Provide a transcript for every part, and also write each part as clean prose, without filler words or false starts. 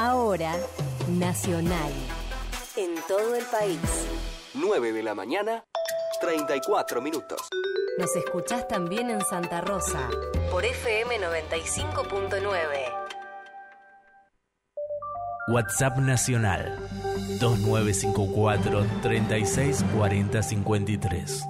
Ahora, Nacional. En todo el país. 9 de la mañana, 34 minutos. Nos escuchás también en Santa Rosa, por FM 95.9. WhatsApp Nacional 2954 36 40 53.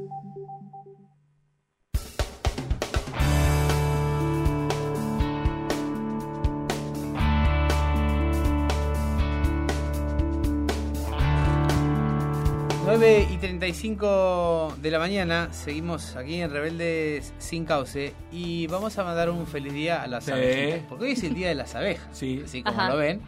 Y 35 de la mañana, seguimos aquí en Rebeldes Sin Cauce y vamos a mandar un feliz día a las abejitas, porque hoy es el día de las abejas, así como lo ven,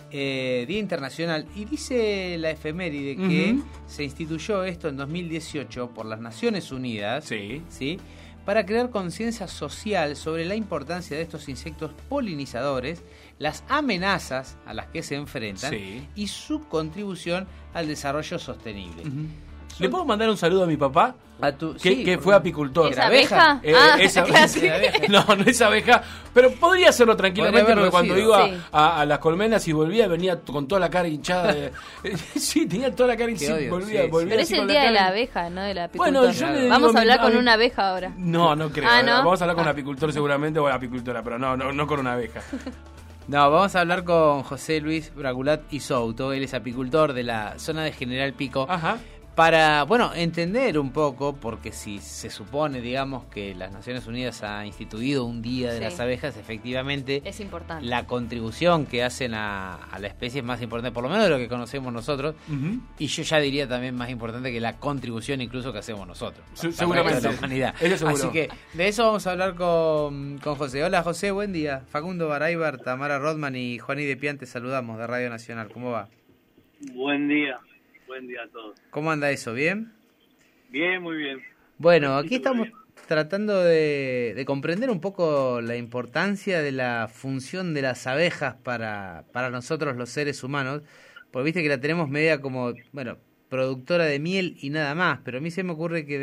Día Internacional, y dice la efeméride que se instituyó esto en 2018 por las Naciones Unidas, ¿sí? Para crear conciencia social sobre la importancia de estos insectos polinizadores, las amenazas a las que se enfrentan y su contribución al desarrollo sostenible. ¿Le puedo mandar un saludo a mi papá? Que fue apicultor. ¿Esa abeja? Esa abeja. No es abeja, pero podría hacerlo tranquilamente, porque cuando iba a las colmenas y venía con toda la cara hinchada. Sí, tenía toda la cara hinchada. Volvía pero es el día de la abeja, no de la apicultor. Bueno, yo le digo, vamos a hablar con una abeja ahora. No creo. ¿No? Vamos a hablar con un apicultor seguramente, o apicultora, pero no con una abeja. No, vamos a hablar con José Luis Bragulat y Souto. Él es apicultor de la zona de General Pico. Para, entender un poco, porque si se supone, digamos, que las Naciones Unidas ha instituido un día de las abejas, efectivamente es importante. La contribución que hacen a la especie es más importante, por lo menos de lo que conocemos nosotros, y yo ya diría también más importante que la contribución incluso que hacemos nosotros. Seguramente. La humanidad. Así que de eso vamos a hablar con José. Hola José, buen día. Facundo Baraybar, Tamara Rodman y Juaní de Pian, te saludamos de Radio Nacional. ¿Cómo va? Buen día. Buen día a todos. ¿Cómo anda eso? ¿Bien? Bien, muy bien. Bueno, aquí estamos tratando de comprender un poco la importancia de la función de las abejas para nosotros los seres humanos, porque viste que la tenemos media como, productora de miel y nada más, pero a mí se me ocurre que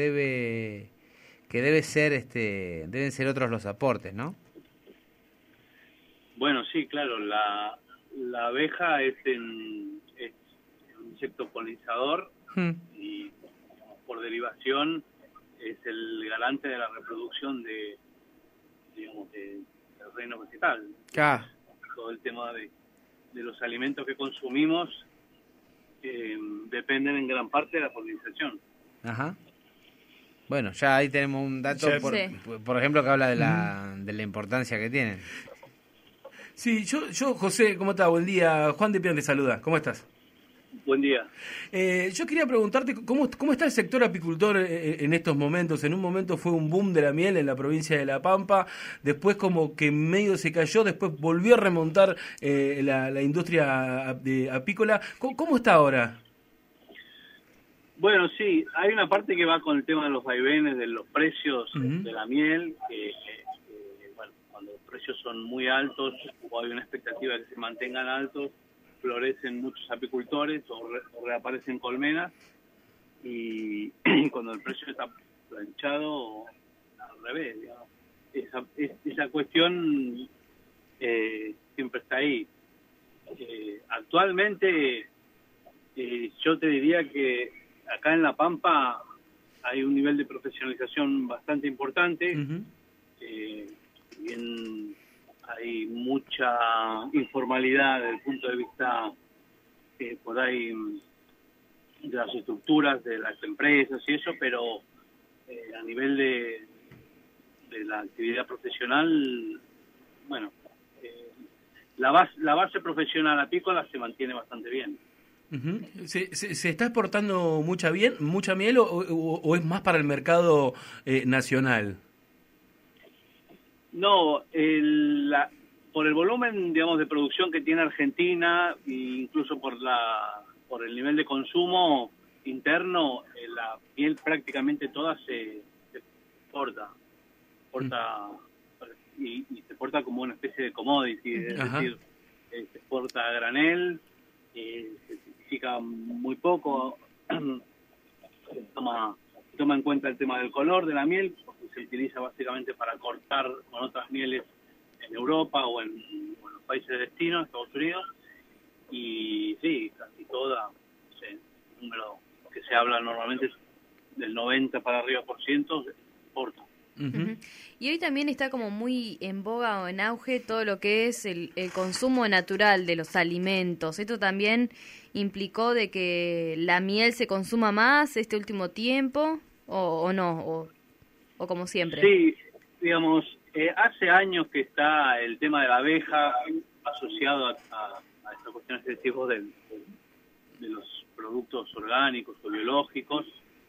deben ser otros los aportes, ¿no? Bueno, sí, claro, la abeja es un insecto polinizador y por derivación es el garante de la reproducción del reino vegetal. Todo el tema de los alimentos que consumimos dependen en gran parte de la polinización. Bueno, ya ahí tenemos un dato, por ejemplo, que habla de la importancia que tienen. Sí, yo José, ¿cómo estás? Buen día. Juan de Pian te saluda. ¿Cómo estás? Buen día. Yo quería preguntarte, ¿cómo está el sector apicultor en estos momentos? En un momento fue un boom de la miel en la provincia de La Pampa, después como que medio se cayó, después volvió a remontar la industria apícola. ¿Cómo está ahora? Bueno, sí, hay una parte que va con el tema de los vaivenes, de los precios de la miel, cuando los precios son muy altos o hay una expectativa de que se mantengan altos, florecen muchos apicultores o reaparecen colmenas, y cuando el precio está planchado, al revés, digamos. Esa cuestión siempre está ahí. Actualmente yo te diría que acá en La Pampa hay un nivel de profesionalización bastante importante. Bien, hay mucha informalidad desde el punto de vista por ahí de las estructuras de las empresas y eso, pero a nivel de la actividad profesional, la base profesional apícola se mantiene bastante bien. ¿Se está exportando mucha miel o es más para el mercado nacional? No, por el volumen, digamos, de producción que tiene Argentina, e incluso por el nivel de consumo interno, la miel prácticamente toda se exporta. Y se exporta como una especie de commodity, es decir, se exporta a granel, se certifica muy poco, se toma en cuenta el tema del color de la miel, porque se utiliza básicamente para cortar con otras mieles Europa o en los países de destino, Estados Unidos, y sí, casi toda, no sé, el número que se habla normalmente es del 90 para arriba % se exporta. Uh-huh. Y hoy también está como muy en boga o en auge todo lo que es el consumo natural de los alimentos. ¿Esto también implicó de que la miel se consuma más este último tiempo o no? ¿O como siempre? Sí, digamos, hace años que está el tema de la abeja asociado a estas cuestiones que decimos de los productos orgánicos o biológicos.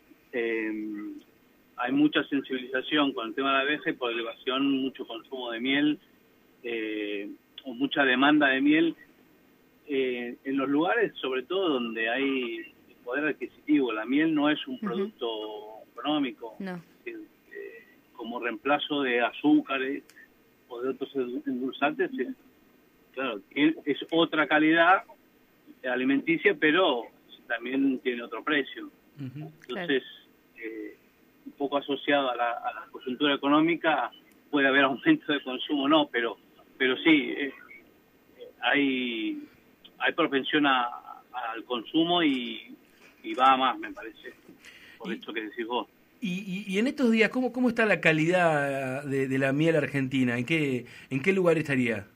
Hay mucha sensibilización con el tema de la abeja y por elevación mucho consumo de miel o mucha demanda de miel en los lugares, sobre todo donde hay poder adquisitivo. La miel no es un producto económico, no. Como reemplazo de azúcares o de otros endulzantes, claro, es otra calidad alimenticia, pero también tiene otro precio. Entonces, un poco asociado a la coyuntura económica, puede haber aumento de consumo, no, pero sí, hay propensión al consumo y va a más, me parece, por esto que decís vos. Y en estos días, ¿cómo está la calidad de la miel argentina? ¿En qué lugar estaría?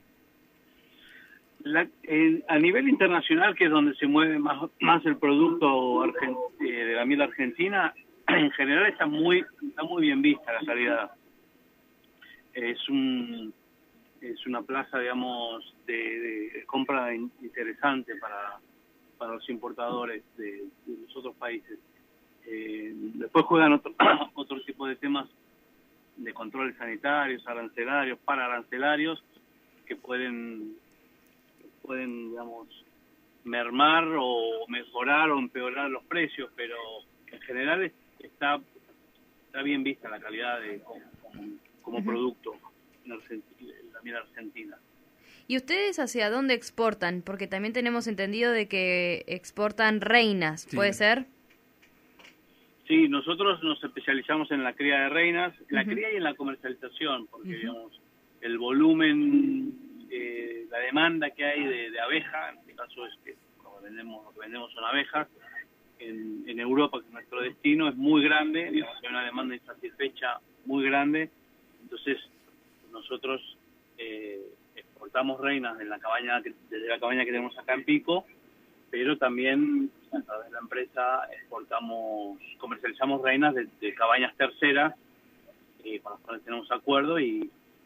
A nivel internacional, que es donde se mueve más el producto de la miel argentina, en general está muy bien vista la calidad. Es una plaza, digamos, de compra interesante para los importadores de los otros países. Después juegan otro tipo de temas de controles sanitarios, arancelarios, pararancelarios, que pueden, digamos, mermar o mejorar o empeorar los precios, pero en general está bien vista la calidad como producto en la miel argentina. ¿Y ustedes hacia dónde exportan? Porque también tenemos entendido de que exportan reinas, ¿puede ser? Sí, nosotros nos especializamos en la cría de reinas, la cría y en la comercialización, porque digamos el volumen, la demanda que hay de abeja, en este caso es que lo que vendemos son abejas, en Europa, que es nuestro destino, es muy grande, digamos, hay una demanda insatisfecha muy grande, entonces nosotros exportamos reinas desde la cabaña que tenemos acá en Pico, pero también a través de la empresa comercializamos reinas de cabañas terceras con las cuales tenemos acuerdo y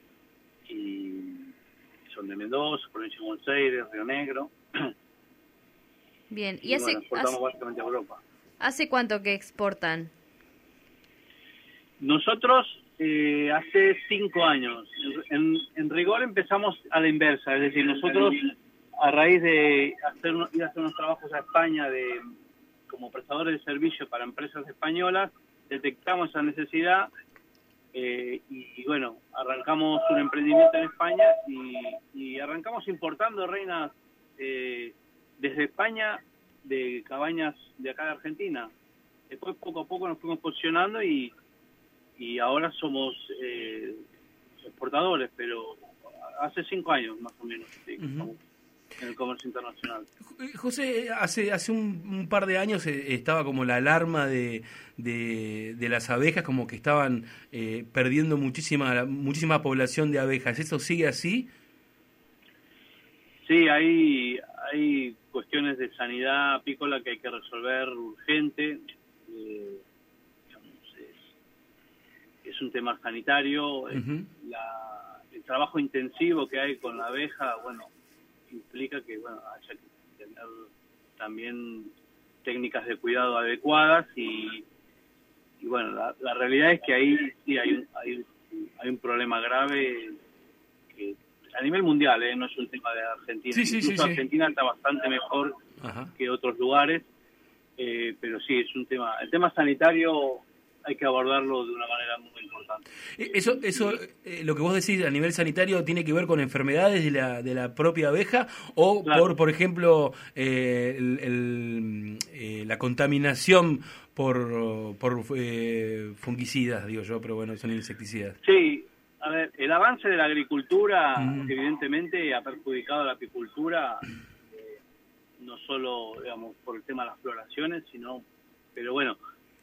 son de Mendoza, provincia de Buenos Aires, Río Negro. Bien, exportamos básicamente a Europa. ¿Hace cuánto que exportan? Nosotros hace 5 años. En rigor empezamos a la inversa, es decir, nosotros a raíz de ir a hacer unos trabajos a España como prestadores de servicio para empresas españolas, detectamos esa necesidad y bueno, arrancamos un emprendimiento en España y arrancamos importando reinas desde España, de cabañas de acá de Argentina. Después poco a poco nos fuimos posicionando y ahora somos exportadores, pero hace 5 años más o menos, sí, en el comercio internacional. José, hace un par de años estaba como la alarma de las abejas, como que estaban perdiendo muchísima población de abejas. ¿Eso sigue así? Sí, hay cuestiones de sanidad apícola que hay que resolver urgente. Es un tema sanitario. El trabajo intensivo que hay con la abeja, bueno, implica que haya que tener también técnicas de cuidado adecuadas y bueno, la realidad es que ahí sí hay un problema grave que a nivel mundial, no es un tema de Argentina. Sí. Argentina está bastante mejor que otros lugares, pero sí, es un tema. El tema sanitario hay que abordarlo de una manera muy importante. Eso lo que vos decís a nivel sanitario tiene que ver con enfermedades de la propia abeja o claro, por ejemplo, la contaminación por fungicidas, digo yo, pero bueno, son insecticidas. Sí, A ver, el avance de la agricultura evidentemente ha perjudicado a la apicultura, no solo, digamos, por el tema de las floraciones, pero bueno,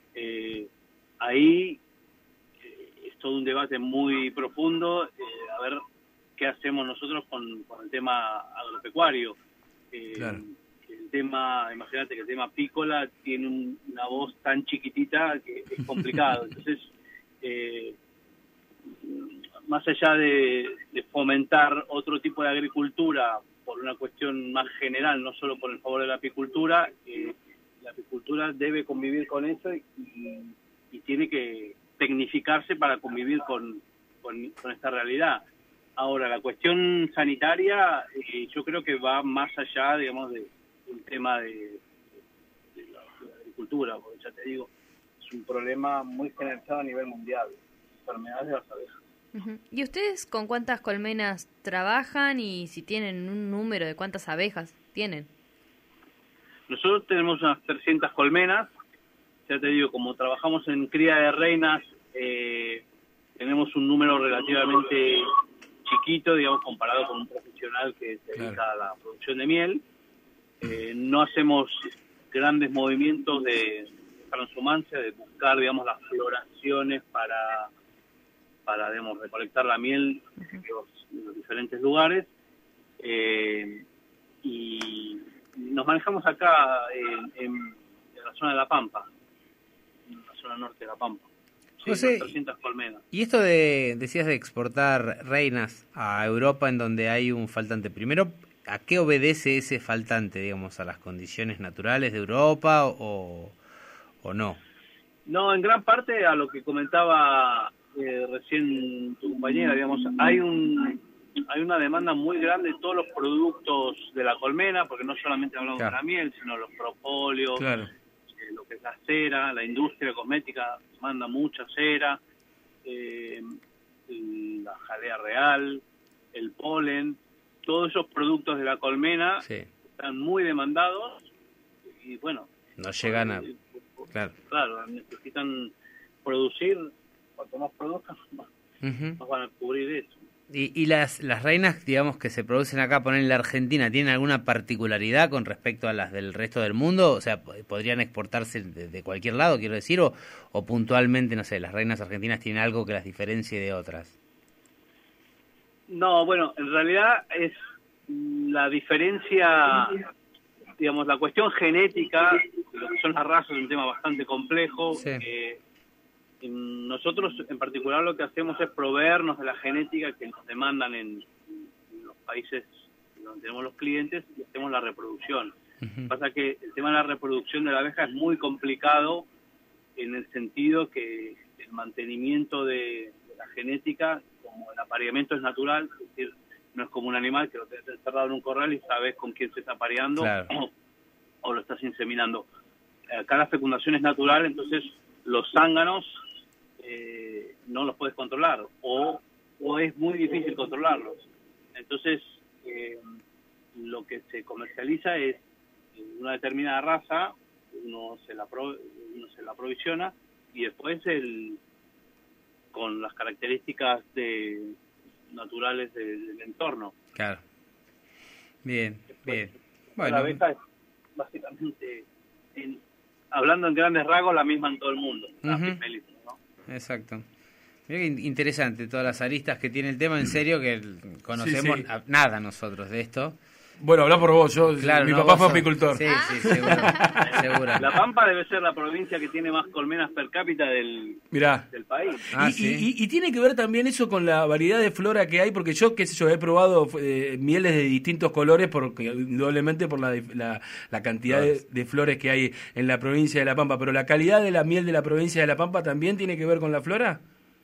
ahí es todo un debate muy profundo, a ver qué hacemos nosotros con el tema agropecuario. Claro. Imagínate que el tema apícola tiene una voz tan chiquitita que es complicado. Entonces, más allá de fomentar otro tipo de agricultura por una cuestión más general, no solo por el favor de la apicultura, la apicultura debe convivir con eso y tiene que tecnificarse para convivir con esta realidad. Ahora, la cuestión sanitaria, yo creo que va más allá, digamos, del tema de la agricultura, porque ya te digo, es un problema muy generalizado a nivel mundial, enfermedades de las abejas. ¿Y ustedes con cuántas colmenas trabajan y si tienen un número de cuántas abejas tienen? Nosotros tenemos unas 300 colmenas, ya te digo, como trabajamos en cría de reinas, tenemos un número relativamente chiquito, digamos, comparado con un profesional que se dedica a la producción de miel. No hacemos grandes movimientos de transhumancia, de buscar, digamos, las floraciones para digamos, recolectar la miel en los diferentes lugares. Y nos manejamos acá en la zona de La Pampa, en la zona norte de La Pampa. Sí, José, 300 colmenas. Y esto decías de exportar reinas a Europa en donde hay un faltante. Primero, ¿a qué obedece ese faltante, digamos, a las condiciones naturales de Europa o no? No, en gran parte a lo que comentaba recién tu compañera, digamos, hay una demanda muy grande de todos los productos de la colmena, porque no solamente hablamos de la miel, sino los propóleos, lo que es la cera, la industria cosmética manda mucha cera, la jalea real, el polen, todos esos productos de la colmena están muy demandados y bueno, no llegan a... Claro, necesitan producir, cuanto más produzcan, más van a cubrir eso. ¿Y las reinas, digamos, que se producen acá, ponen en la Argentina, tienen alguna particularidad con respecto a las del resto del mundo? O sea, ¿podrían exportarse de cualquier lado, quiero decir? ¿O puntualmente, no sé, las reinas argentinas tienen algo que las diferencie de otras? No, bueno, en realidad es la diferencia, digamos, la cuestión genética, lo que son las razas, es un tema bastante complejo. Nosotros en particular lo que hacemos es proveernos de la genética que nos demandan en los países donde tenemos los clientes y hacemos la reproducción. Pasa que el tema de la reproducción de la abeja es muy complicado en el sentido que el mantenimiento de la genética, como el apareamiento es natural, es decir, no es como un animal que lo tienes encerrado en un corral y sabes con quién se está apareando o lo estás inseminando. Acá la fecundación es natural, entonces los zánganos no los puedes controlar o es muy difícil controlarlos. Entonces lo que se comercializa es una determinada raza, uno se la aprovisiona y después con las características naturales del entorno. Claro. Bien, bien. Bueno, la abeja es básicamente, hablando en grandes rasgos, la misma en todo el mundo. Exacto. Mira qué interesante todas las aristas que tiene el tema, en serio que conocemos nada nosotros de esto. Bueno, habla por vos, mi papá fue apicultor. Sí, seguro. La Pampa debe ser la provincia que tiene más colmenas per cápita del país. Y tiene que ver también eso con la variedad de flora que hay, porque yo, qué sé yo, he probado mieles de distintos colores, porque indudablemente por la cantidad de flores que hay en la provincia de La Pampa, pero la calidad de la miel de la provincia de La Pampa también tiene que ver con la flora.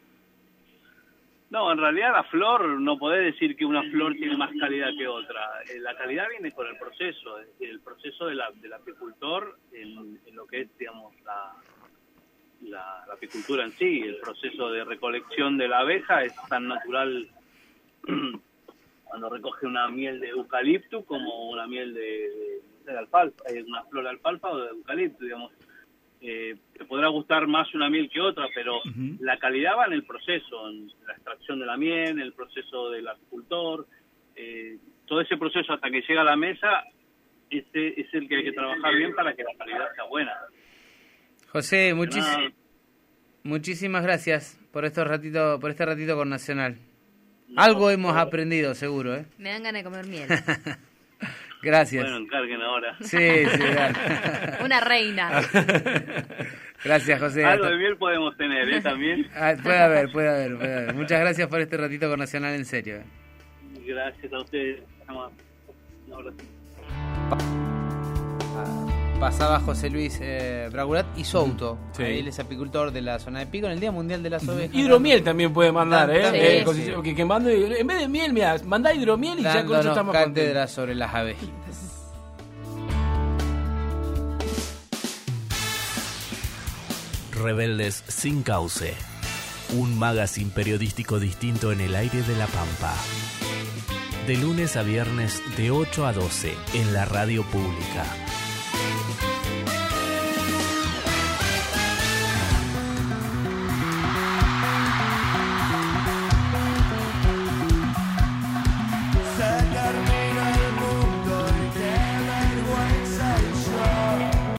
No, en realidad la flor, no podés decir que una flor tiene más calidad que otra. La calidad viene con el proceso, el proceso del apicultor en lo que es, digamos, la apicultura en sí. El proceso de recolección de la abeja es tan natural cuando recoge una miel de eucalipto como una miel de alfalfa, una flor de alfalfa o de eucalipto, digamos. te podrá gustar más una miel que otra, pero la calidad va en el proceso, en la extracción de la miel, en el proceso del apicultor, todo ese proceso hasta que llega a la mesa, ese es el que hay que trabajar bien para que la calidad sea buena. José, muchísimas gracias por este ratito con Nacional. Algo hemos aprendido, seguro, ¿eh? Me dan ganas de comer miel. Gracias. Bueno, encarguen ahora. Sí, dale. Una reina. Gracias, José. Algo de miel podemos tener, también. Puede haber. Muchas gracias por este ratito con Nacional, en serio. Gracias a ustedes. Un abrazo. Pasaba José Luis Bragurat y Souto. Sí. Él es apicultor de la zona de Pico en el Día Mundial de las Ovejas. Hidromiel también puede mandar, Sí. Que mande, en vez de miel, mira, mandá hidromiel y ya con eso estamos cátedra sobre las abejitas. Rebeldes sin cauce. Un magazine periodístico distinto en el aire de La Pampa. De lunes a viernes de 8 a 12 en la radio pública.